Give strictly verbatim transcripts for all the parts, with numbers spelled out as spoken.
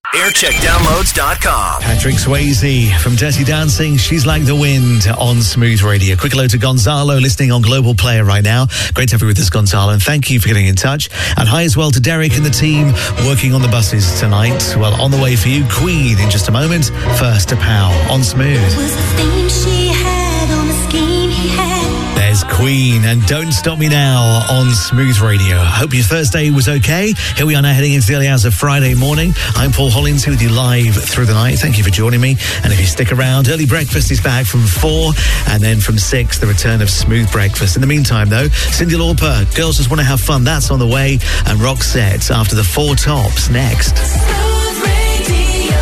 aircheck downloads dot com. Patrick Swayze from Dirty Dancing, She's Like the Wind on Smooth Radio. Quick hello to Gonzalo, listening on Global Player right now. Great to have you with us, Gonzalo, and thank you for getting in touch. And hi as well to Derek and the team working on the buses tonight. Well, on the way for you, Queen in just a moment. First to Pow on Smooth. Was the theme she had on the scheme he had. There's Queen and Don't Stop Me Now on Smooth Radio. Hope your Thursday was okay. Here we are now heading into the early hours of Friday morning. I'm Paul Hollins here with you live through the night. Thank you for joining me. And if you stick around, early breakfast is back from four, and then from six, the return of Smooth Breakfast. In the meantime, though, Cyndi Lauper, Girls Just Want to Have Fun, that's on the way, and Roxette after the Four Tops next. Smooth Radio.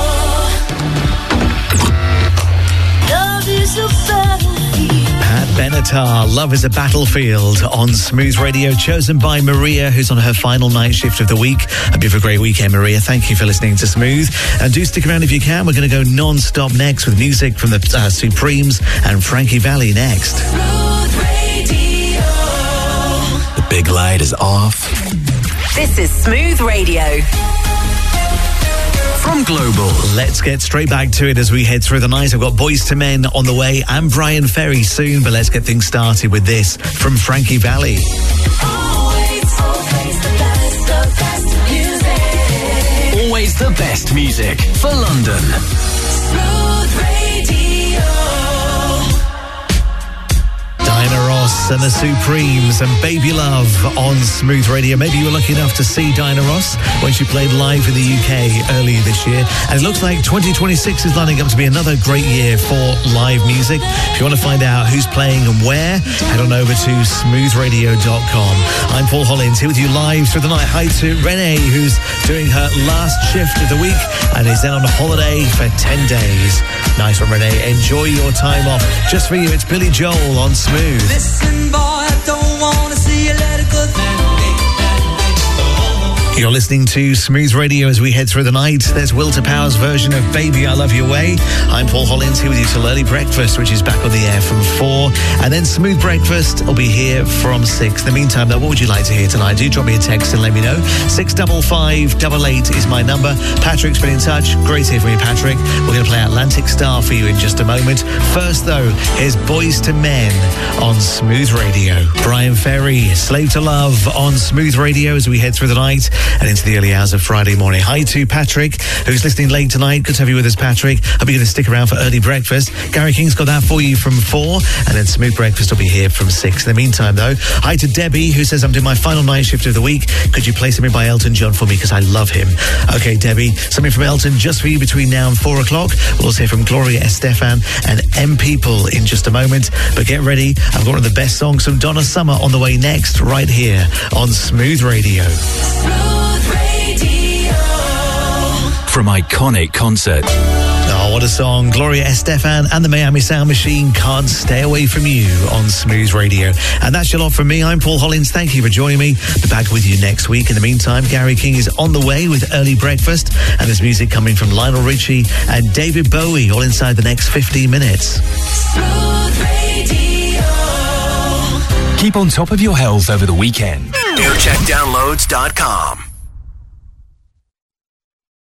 Love is a battlefield. Pat Benatar, Love is a Battlefield on Smooth Radio, chosen by Maria, who's on her final night shift of the week. Hope you have a great weekend, Maria. Thank you for listening to Smooth. And do stick around if you can. We're going to go non-stop next with music from the uh, Supremes and Frankie Valli next. Smooth Radio. The big light is off. This is Smooth Radio. From Global. Let's get straight back to it as we head through the night. I've got Boys to Men on the way and Brian Ferry soon, but let's get things started with this from Frankie Valli. Always, always the best, the best music. Always the best music for London. Smooth Radio. Diana Ross and the Supremes and Baby Love on Smooth Radio. Maybe you were lucky enough to see Diana Ross when she played live in the U K earlier this year. And it looks like twenty twenty-six is lining up to be another great year for live music. If you want to find out who's playing and where, head on over to smooth radio dot com. I'm Paul Hollins here with you live through the night. Hi to Renee, who's doing her last shift of the week and is then on holiday for ten days. Nice one, Renee. Enjoy your time off. Just for you, it's Billy Joel on Smooth. Listen, boy, I don't want to see you let it go. You're listening to Smooth Radio as we head through the night. There's Will to Power's version of Baby I Love Your Way. I'm Paul Hollins here with you till early breakfast, which is back on the air from four. And then Smooth Breakfast will be here from six. In the meantime, though, what would you like to hear tonight? Do drop me a text and let me know. six five five eight eight is my number. Patrick's been in touch. Great to hear from you, Patrick. We're going to play Atlantic Star for you in just a moment. First, though, here's Boys to Men on Smooth Radio. Brian Ferry, Slave to Love on Smooth Radio as we head through the night and into the early hours of Friday morning. Hi to Patrick, who's listening late tonight. Good to have you with us, Patrick. Hope you're going to stick around for early breakfast. Gary King's got that for you from four, and then Smooth Breakfast will be here from six. In the meantime, though, hi to Debbie, who says, I'm doing my final night shift of the week. Could you play something by Elton John for me? Because I love him. Okay, Debbie, something from Elton just for you between now and four o'clock. We'll also hear from Gloria Estefan and M People in just a moment. But get ready. I've got one of the best songs from Donna Summer on the way next, right here on Smooth Radio. Smooth Radio. From iconic concert. Oh, what a song. Gloria Estefan and the Miami Sound Machine, Can't Stay Away From You on Smooth Radio. And that's your lot from me. I'm Paul Hollins. Thank you for joining me. Be back with you next week. In the meantime, Gary King is on the way with early breakfast. And there's music coming from Lionel Richie and David Bowie all inside the next fifteen minutes. Smooth Radio. Keep on top of your health over the weekend. aircheck downloads dot com.